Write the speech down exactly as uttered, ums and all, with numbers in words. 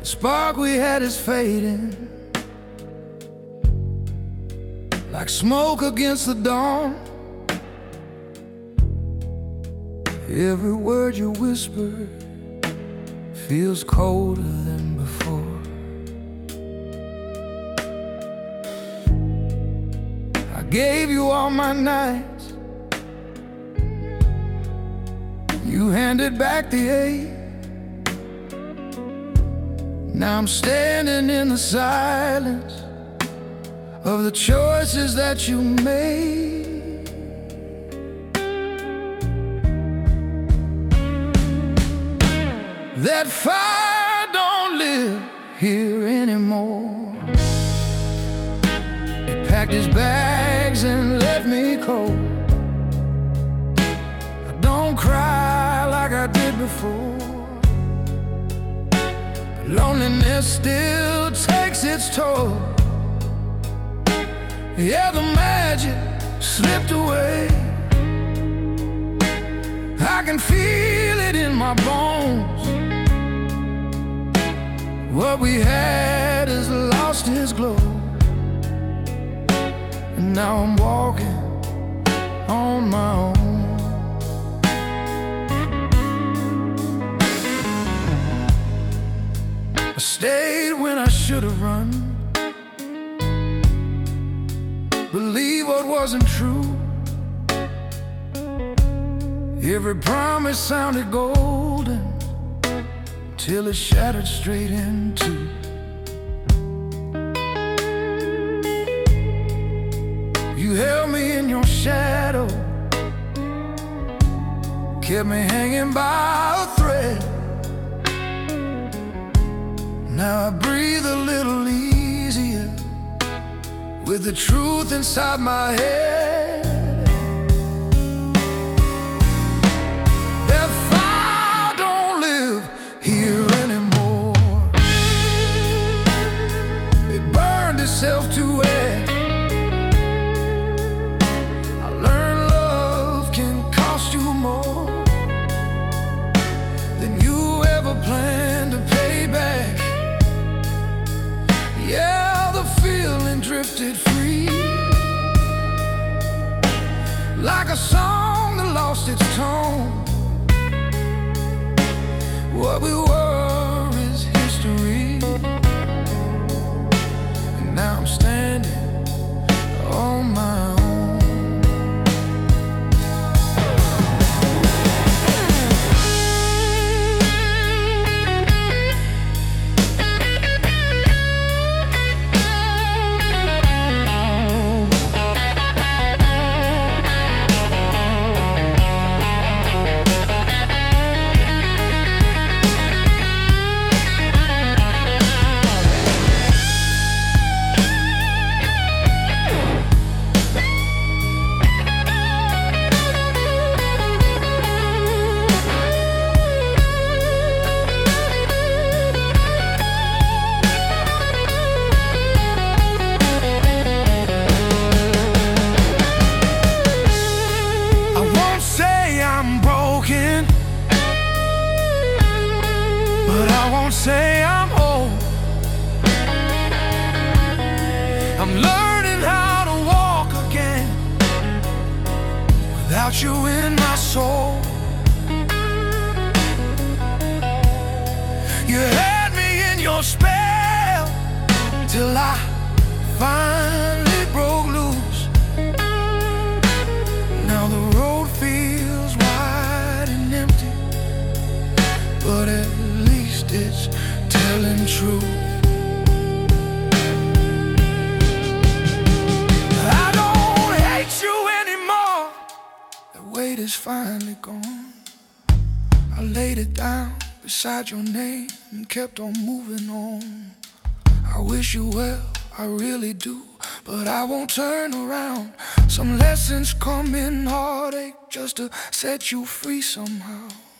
The spark we had is fading, like smoke against the dawn. Every word you whisper feels colder than before. I gave you all my nights, you handed back the ache. Now I'm standing in the silence of the choices that you made. That fire don't live here anymore. He packed his bags and left me cold. I don't cry like I did before. Loneliness still takes its toll. Yeah, the magic slipped away. I can feel it in my bones. What we had has lost its glow. And now I'm walking on my own. I stayed when I should have run, believe what wasn't true. Every promise sounded golden till it shattered straight in two. You held me in your shadow, kept me hanging by a thread. Now I breathe a little easier with the truth inside my head. That fire don't live here anymore. It burned itself to wet. I learned love can cost you more than you ever planned to pay back. Yeah, the feeling drifted free, like a song that lost its tone. What we were is history, and now I'm standing on my own. But I won't say I'm whole. I'm learning how to walk again without you in my soul. You had me in your spell till I finally broke loose. Now the road feels wide and empty, but at least it's telling truth. I don't hate you anymore. The weight is finally gone. I laid it down beside your name and kept on moving on. I wish you well, I really do, but I won't turn around. Some lessons come in heartache just to set you free somehow.